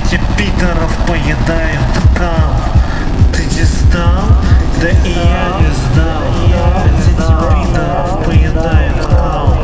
дети пидоров поедают кал. Ты не сдал? Да и я не сдал. Дети пидоров поедают кал.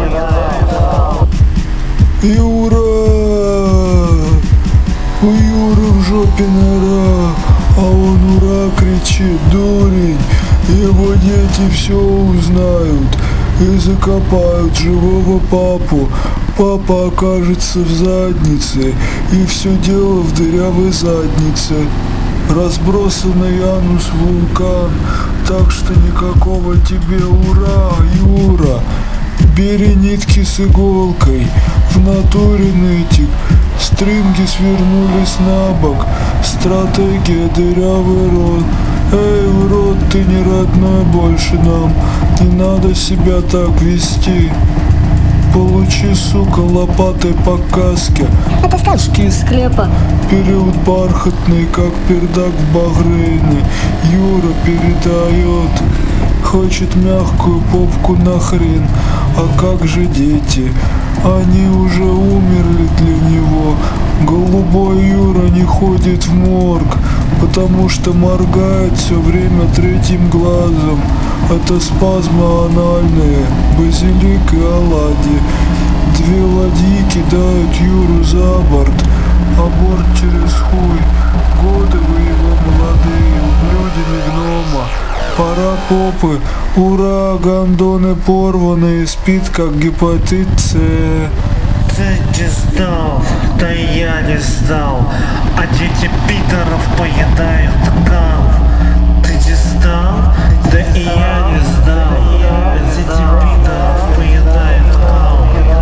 Юра! У Юры в жопе нора, а он ура кричит, дурень. Его дети все узнают и закопают живого папу. Папа окажется в заднице, и все дело в дырявой заднице. Разбросанный анус вулкан, так что никакого тебе ура, Юра. Бери нитки с иголкой, в натуре нытик. Стринги свернулись на бок, стратегия дырявый рот. Эй, урод, ты не родной больше нам, не надо себя так вести. Получи, сука, лопатой по каске. Это сказки из склепа. Период бархатный, как пердак в Бахрейне. Юра передает, хочет мягкую попку нахрен. А как же дети? Они уже умерли для него. Голубой Юра не ходит в морг, потому что моргает все время третьим глазом. Это спазмы анальные, базилик и оладьи. Две ладьи кидают Юру за борт, аборт через хуй. Годы вы его молодые, ублюдины гнома. Пора попы, ура, гондоны порванные, спит как гепатит С. Ты не сдал, да и я не сдал, а дети пидоров поедают кал. Ты не сдал, да и я не сдал, а дети пидоров поедают кал.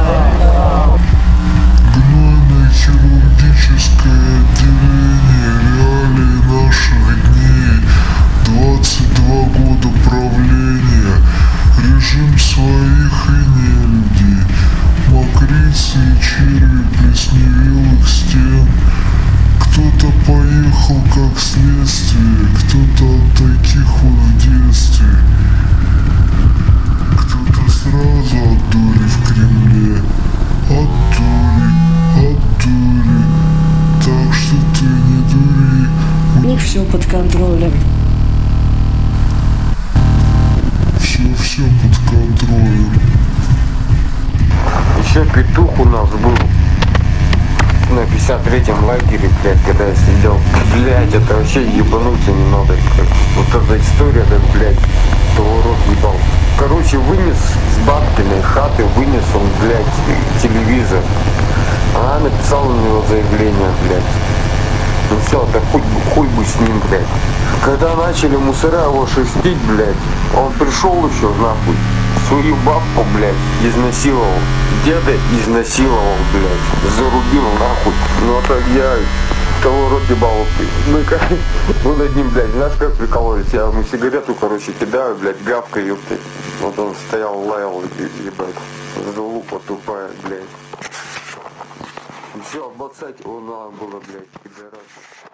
Гнойное хирургическое отделение реалий наших дней. 22 года правления, режим своих и нелюдей, мокрицы и черви плесневелых стен. Кто-то поехал как следствие, кто-то от таких вот в детстве, кто-то сразу от дури в Кремле, от дури, так что ты не дури. У них все под контролем. Все под контролем. Еще петух у нас был на 53-м лагере, блядь, когда я сидел. Блядь, это вообще ебануться не надо. Вот эта история, как, блядь, того рот ебал. Короче, вынес с бабкиной хаты, вынес он, блядь, телевизор. Она написала на него заявление, блядь. Ну все, да хуй бы с ним, блядь. Когда начали мусора его шерстить, блядь, он пришел еще, нахуй, свою бабку, блядь, изнасиловал. Деда изнасиловал, блядь, зарубил, нахуй. Ну так я того рот ебал. Мы над ним, блядь, знаешь, как прикололись? Я ему сигарету, короче, кидаю, блядь, гавка, ёпты. Вот он стоял, лаял, ебать. Залупа тупая, блядь. Все, обоссать его надо было, блядь, пидорас.